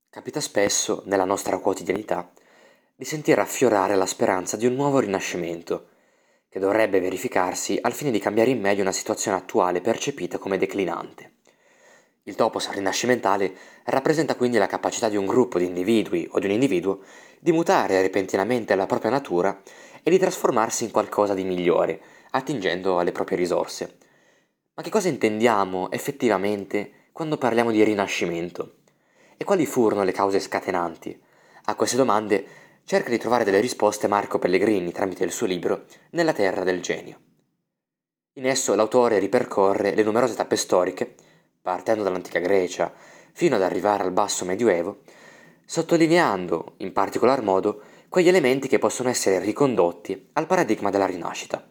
Capita spesso, nella nostra quotidianità, di sentire affiorare la speranza di un nuovo rinascimento, che dovrebbe verificarsi al fine di cambiare in meglio una situazione attuale percepita come declinante. Il topos rinascimentale rappresenta quindi la capacità di un gruppo di individui o di un individuo di mutare repentinamente la propria natura e di trasformarsi in qualcosa di migliore, attingendo alle proprie risorse. Ma che cosa intendiamo effettivamente quando parliamo di rinascimento? E quali furono le cause scatenanti? A queste domande cerca di trovare delle risposte Marco Pellegrini tramite il suo libro Nella terra del genio. In esso l'autore ripercorre le numerose tappe storiche, partendo dall'antica Grecia fino ad arrivare al basso Medioevo, sottolineando in particolar modo quegli elementi che possono essere ricondotti al paradigma della rinascita.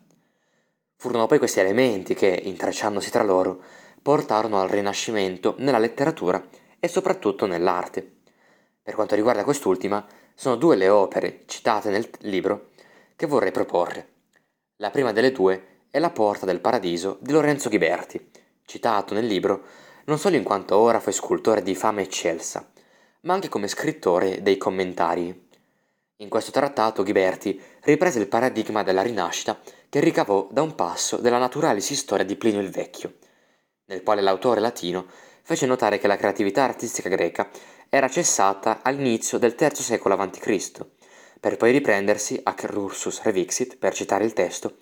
Furono poi questi elementi che, intrecciandosi tra loro, portarono al Rinascimento nella letteratura e soprattutto nell'arte. Per quanto riguarda quest'ultima, sono due le opere citate nel libro che vorrei proporre. La prima delle due è La Porta del Paradiso di Lorenzo Ghiberti, citato nel libro non solo in quanto ora fu scultore di fama eccelsa, ma anche come scrittore dei commentarii. In questo trattato Ghiberti riprese il paradigma della rinascita che ricavò da un passo della Naturalis Historia di Plinio il Vecchio, nel quale l'autore latino fece notare che la creatività artistica greca era cessata all'inizio del III secolo a.C., per poi riprendersi a Cursus Revixit, per citare il testo,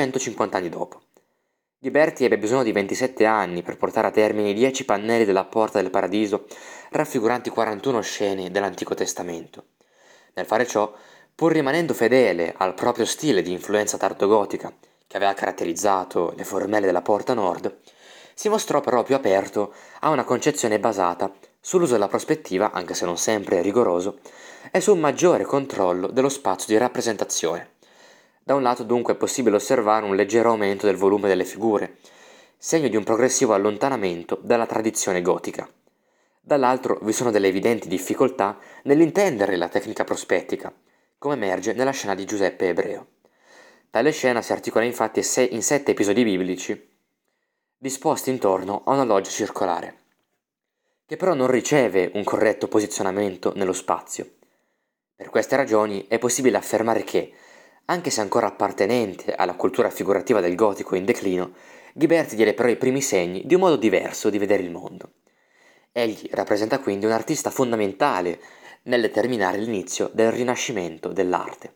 150 anni dopo. Ghiberti ebbe bisogno di 27 anni per portare a termine i 10 pannelli della Porta del Paradiso, raffiguranti 41 scene dell'Antico Testamento. Nel fare ciò, pur rimanendo fedele al proprio stile di influenza tardogotica che aveva caratterizzato le formelle della Porta Nord, si mostrò però più aperto a una concezione basata sull'uso della prospettiva, anche se non sempre rigoroso, e su un maggiore controllo dello spazio di rappresentazione. Da un lato dunque è possibile osservare un leggero aumento del volume delle figure, segno di un progressivo allontanamento dalla tradizione gotica. Dall'altro vi sono delle evidenti difficoltà nell'intendere la tecnica prospettica, come emerge nella scena di Giuseppe Ebreo. Tale scena si articola infatti in 7 episodi biblici disposti intorno a una loggia circolare, che però non riceve un corretto posizionamento nello spazio. Per queste ragioni è possibile affermare che, anche se ancora appartenente alla cultura figurativa del gotico in declino, Ghiberti diede però i primi segni di un modo diverso di vedere il mondo. Egli rappresenta quindi un artista fondamentale nel determinare l'inizio del rinascimento dell'arte.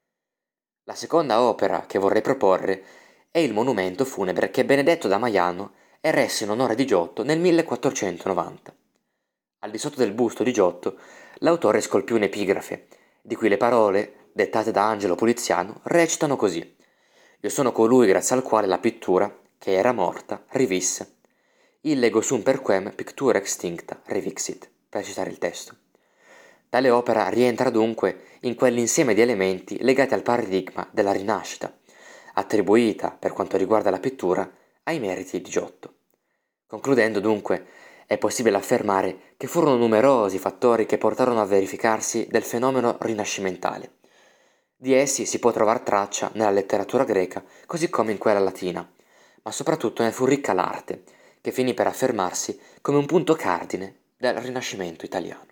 La seconda opera che vorrei proporre è il monumento funebre che Benedetto da Maiano eresse in onore di Giotto nel 1490. Al di sotto del busto di Giotto, l'autore scolpì un'epigrafe, di cui le parole, dettate da Angelo Poliziano, recitano così: Io sono colui grazie al quale la pittura, che era morta, rivisse. Illego sum perquem pictura extincta revixit, per citare il testo. Tale opera rientra dunque in quell'insieme di elementi legati al paradigma della rinascita, attribuita, per quanto riguarda la pittura, ai meriti di Giotto. Concludendo dunque, è possibile affermare che furono numerosi i fattori che portarono al verificarsi del fenomeno rinascimentale. Di essi si può trovare traccia nella letteratura greca, così come in quella latina, ma soprattutto ne fu ricca l'arte, che finì per affermarsi come un punto cardine del Rinascimento italiano.